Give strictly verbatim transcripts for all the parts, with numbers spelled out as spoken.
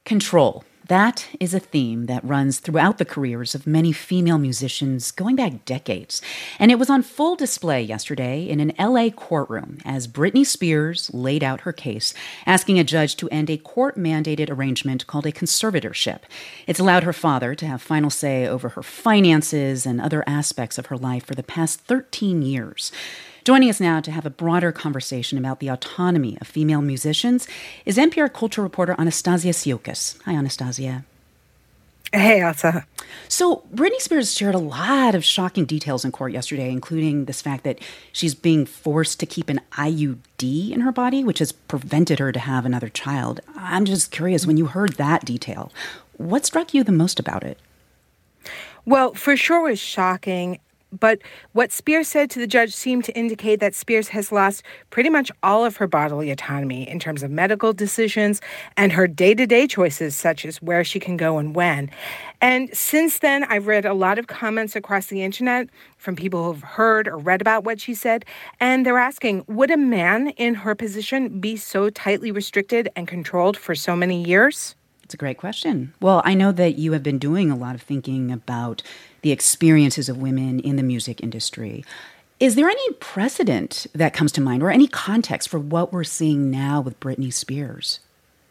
Control. That is a theme that runs throughout the careers of many female musicians going back decades. And it was on full display yesterday in an L A courtroom as Britney Spears laid out her case, asking a judge to end a court-mandated arrangement called a conservatorship. It's allowed her father to have final say over her finances and other aspects of her life for the past thirteen years. Joining us now to have a broader conversation about the autonomy of female musicians is N P R culture reporter Anastasia Siokas. Hi, Anastasia. Hey, Elsa. So Britney Spears shared a lot of shocking details in court yesterday, including this fact that she's being forced to keep an I U D in her body, which has prevented her to have another child. I'm just curious, when you heard that detail, what struck you the most about it? Well, for sure it was shocking. But what Spears said to the judge seemed to indicate that Spears has lost pretty much all of her bodily autonomy in terms of medical decisions and her day-to-day choices, such as where she can go and when. And since then, I've read a lot of comments across the internet from people who've heard or read about what she said, and they're asking, would a man in her position be so tightly restricted and controlled for so many years? It's a great question. Well, I know that you have been doing a lot of thinking about the experiences of women in the music industry. Is there any precedent that comes to mind or any context for what we're seeing now with Britney Spears?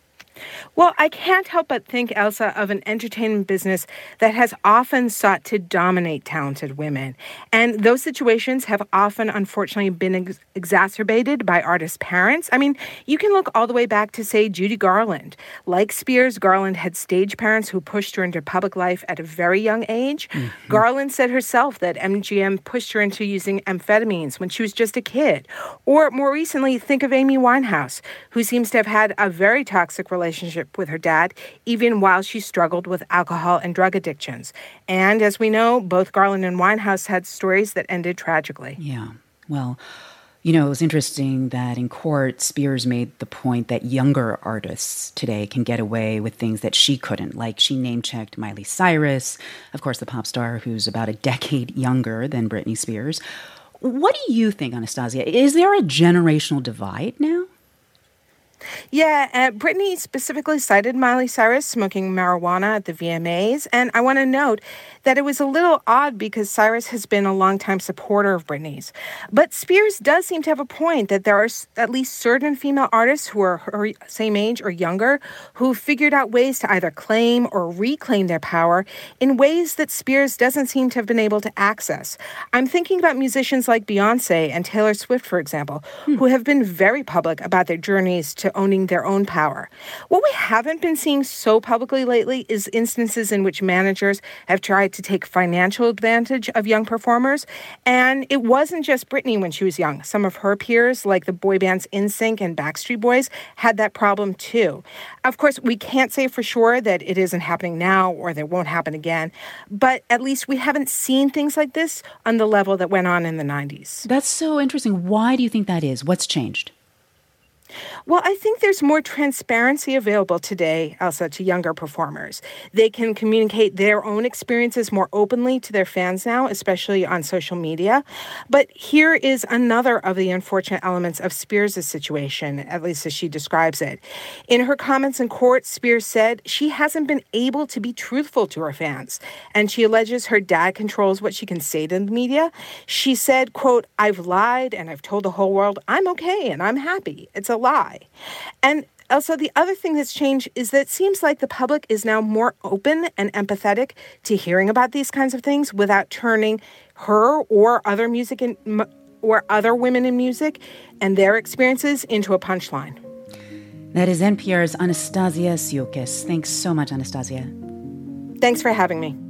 Well, I can't help but think, Elsa, of an entertainment business that has often sought to dominate talented women. And those situations have often, unfortunately, been ex- exacerbated by artists' parents. I mean, you can look all the way back to, say, Judy Garland. Like Spears, Garland had stage parents who pushed her into public life at a very young age. Mm-hmm. Garland said herself that M G M pushed her into using amphetamines when she was just a kid. Or more recently, think of Amy Winehouse, who seems to have had a very toxic relationship relationship with her dad, even while she struggled with alcohol and drug addictions. And as we know, both Garland and Winehouse had stories that ended tragically. Yeah. Well, you know, it was interesting that in court, Spears made the point that younger artists today can get away with things that she couldn't. Like she name-checked Miley Cyrus, of course, the pop star who's about a decade younger than Britney Spears. What do you think, Anastasia? Is there a generational divide now? Yeah, uh, Britney specifically cited Miley Cyrus smoking marijuana at the V M As, and I want to note that it was a little odd because Cyrus has been a longtime supporter of Britney's. But Spears does seem to have a point that there are at least certain female artists who are her same age or younger who figured out ways to either claim or reclaim their power in ways that Spears doesn't seem to have been able to access. I'm thinking about musicians like Beyonce and Taylor Swift, for example, hmm. who have been very public about their journeys to owning their own power. What we haven't been seeing so publicly lately is instances in which managers have tried to take financial advantage of young performers. And it wasn't just Britney when she was young. Some of her peers, like the boy bands N Sync and Backstreet Boys, had that problem too. Of course, we can't say for sure that it isn't happening now or that it won't happen again, but at least we haven't seen things like this on the level that went on in the nineties. That's so interesting. Why do you think that is? What's changed? Well, I think there's more transparency available today, Elsa, to younger performers. They can communicate their own experiences more openly to their fans now, especially on social media. But here is another of the unfortunate elements of Spears' situation, at least as she describes it. In her comments in court, Spears said she hasn't been able to be truthful to her fans, and she alleges her dad controls what she can say to the media. She said, quote, "I've lied and I've told the whole world I'm okay and I'm happy. It's a lie." And also, the other thing that's changed is that it seems like the public is now more open and empathetic to hearing about these kinds of things without turning her or other music in, or other women in music and their experiences into a punchline. That is N P R's Anastasia Siokas. Thanks so much, Anastasia. Thanks for having me.